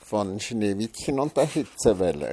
von Schneewittchen und der Hitzewelle.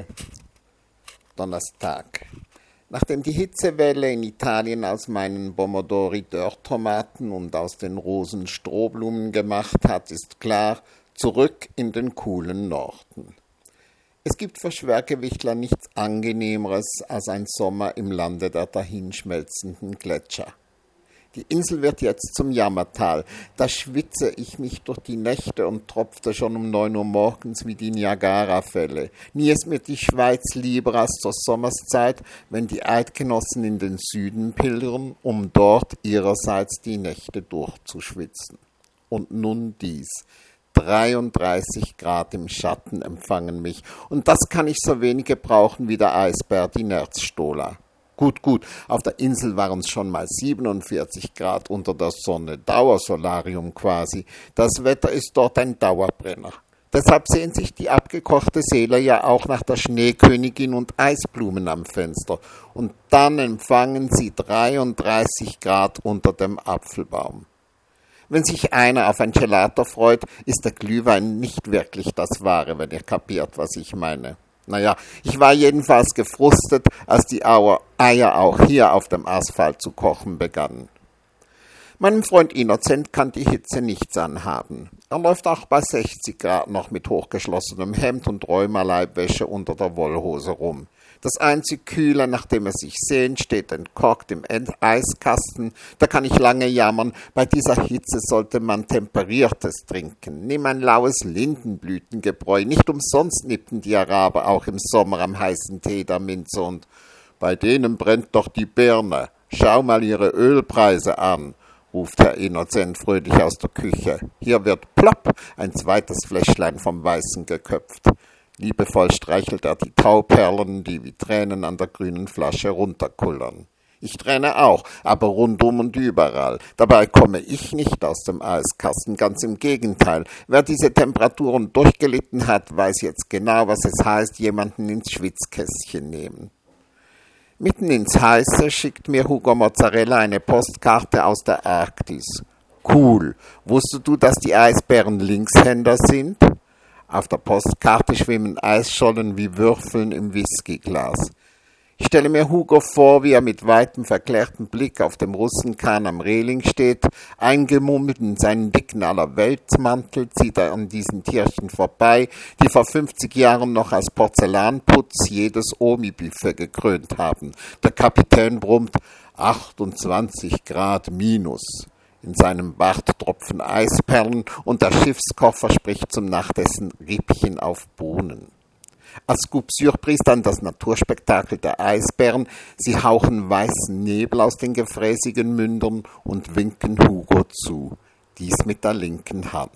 Donnerstag. Nachdem die Hitzewelle in Italien aus meinen Pomodori-Dörrtomaten und aus den Rosen Strohblumen gemacht hat, ist klar, zurück in den coolen Norden. Es gibt für Schwergewichtler nichts Angenehmeres als ein Sommer im Lande der dahinschmelzenden Gletscher. Die Insel wird jetzt zum Jammertal. Da schwitze ich mich durch die Nächte und tropfte schon um 9 Uhr morgens wie die Niagara-Fälle. Nie ist mir die Schweiz lieber als zur Sommerszeit, wenn die Eidgenossen in den Süden pilgern, um dort ihrerseits die Nächte durchzuschwitzen. Und nun dies. 33 Grad im Schatten empfangen mich. Und das kann ich so wenig gebrauchen wie der Eisbär die Nerzstola. Gut, auf der Insel waren es schon mal 47 Grad unter der Sonne, Dauersolarium quasi. Das Wetter ist dort ein Dauerbrenner. Deshalb sehen sich die abgekochte Seele ja auch nach der Schneekönigin und Eisblumen am Fenster. Und dann empfangen sie 33 Grad unter dem Apfelbaum. Wenn sich einer auf ein Gelato freut, ist der Glühwein nicht wirklich das Wahre, wenn ihr kapiert, was ich meine. Naja, ich war jedenfalls gefrustet, als die Eier auch hier auf dem Asphalt zu kochen begannen. Meinem Freund Innocent kann die Hitze nichts anhaben. Er läuft auch bei 60 Grad noch mit hochgeschlossenem Hemd und Rheumaleibwäsche unter der Wollhose rum. Das einzig Kühle, nach dem er sich sehnt, steht entkorkt im Eiskasten. Da kann ich lange jammern, bei dieser Hitze sollte man Temperiertes trinken. Nimm ein laues Lindenblütengebräu. Nicht umsonst nippten die Araber auch im Sommer am heißen Tee der Minze und bei denen brennt doch die Birne. Schau mal ihre Ölpreise an, ruft Herr Innocent fröhlich aus der Küche. Hier wird plopp ein zweites Fläschlein vom Weißen geköpft. Liebevoll streichelt er die Tauperlen, die wie Tränen an der grünen Flasche runterkullern. Ich träne auch, aber rundum und überall. Dabei komme ich nicht aus dem Eiskasten, ganz im Gegenteil. Wer diese Temperaturen durchgelitten hat, weiß jetzt genau, was es heißt, jemanden ins Schwitzkästchen nehmen. Mitten ins Heiße schickt mir Hugo Mozzarella eine Postkarte aus der Arktis. Cool. Wusstest du, dass die Eisbären Linkshänder sind? Auf der Postkarte schwimmen Eisschollen wie Würfeln im Whiskyglas. Ich stelle mir Hugo vor, wie er mit weitem verklärtem Blick auf dem Russenkahn am Reling steht, eingemummelt in seinen dicken Allerweltsmantel, zieht er an diesen Tierchen vorbei, die vor 50 Jahren noch als Porzellanputz jedes Omi-Buffet gekrönt haben. Der Kapitän brummt 28 Grad minus. In seinem Bart tropfen Eisperlen und der Schiffskocher spricht zum Nachtessen Rippchen auf Bohnen. Als Coup Surprise dann das Naturspektakel der Eisbären. Sie hauchen weißen Nebel aus den gefräßigen Mündern und winken Hugo zu. Dies mit der linken Hand.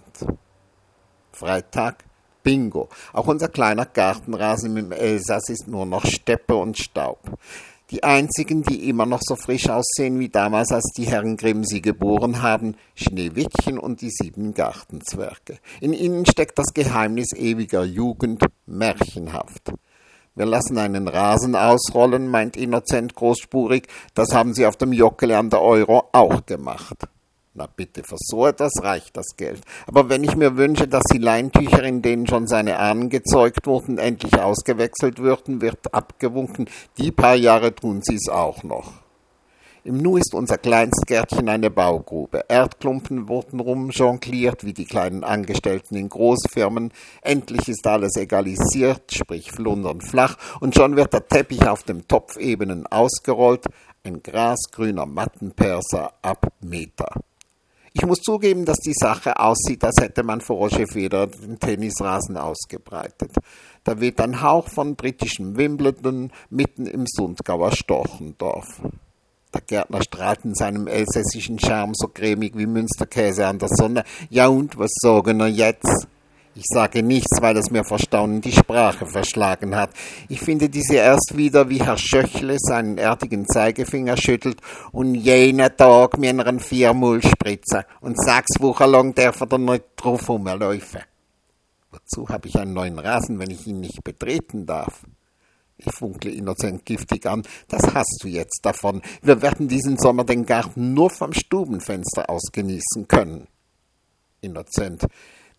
Freitag, Bingo. Auch unser kleiner Gartenrasen im Elsass ist nur noch Steppe und Staub. Die einzigen, die immer noch so frisch aussehen wie damals, als die Herren Grimm sie geboren haben, Schneewittchen und die 7 Gartenzwerge. In ihnen steckt das Geheimnis ewiger Jugend, märchenhaft. Wir lassen einen Rasen ausrollen, meint Innocent großspurig, das haben sie auf dem Jockeli an der Euro auch gemacht. Na bitte, für so etwas reicht das Geld. Aber wenn ich mir wünsche, dass die Leintücher, in denen schon seine Ahnen gezeugt wurden, endlich ausgewechselt würden, wird abgewunken, die paar Jahre tun sie es auch noch. Im Nu ist unser kleines Gärtchen eine Baugrube. Erdklumpen wurden rumjongliert, wie die kleinen Angestellten in Großfirmen. Endlich ist alles egalisiert, sprich flundernd flach, und schon wird der Teppich auf dem Topfebenen ausgerollt, ein grasgrüner Mattenperser ab Meter. Ich muss zugeben, dass die Sache aussieht, als hätte man für Roger Federer den Tennisrasen ausgebreitet. Da weht ein Hauch von britischem Wimbledon mitten im Sundgauer Storchendorf. Der Gärtner strahlt in seinem elsässischen Charme so cremig wie Münsterkäse an der Sonne. Ja und, was sagen wir jetzt? Ich sage nichts, weil es mir vor Staunen die Sprache verschlagen hat. Ich finde diese erst wieder, wie Herr Schöchle seinen erdigen Zeigefinger schüttelt und jener Tag mir einen 4-Mull spritzen und 6 Wochen lang darf er da nicht drauf rumlaufen. Wozu habe ich einen neuen Rasen, wenn ich ihn nicht betreten darf? Ich funkle Innocent giftig an. Das hast du jetzt davon. Wir werden diesen Sommer den Garten nur vom Stubenfenster aus genießen können. Innocent.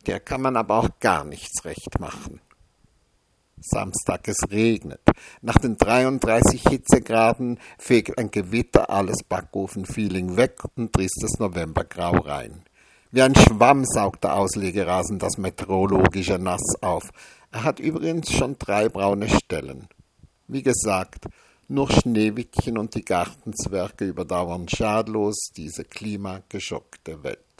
Der kann man aber auch gar nichts recht machen. Samstag, es regnet. Nach den 33 Hitzegraden fegt ein Gewitter alles Backofen-Feeling weg und tristes Novembergrau rein. Wie ein Schwamm saugt der Auslegerasen das meteorologische Nass auf. Er hat übrigens schon 3 braune Stellen. Wie gesagt, nur Schneewittchen und die Gartenzwerge überdauern schadlos diese klimageschockte Welt.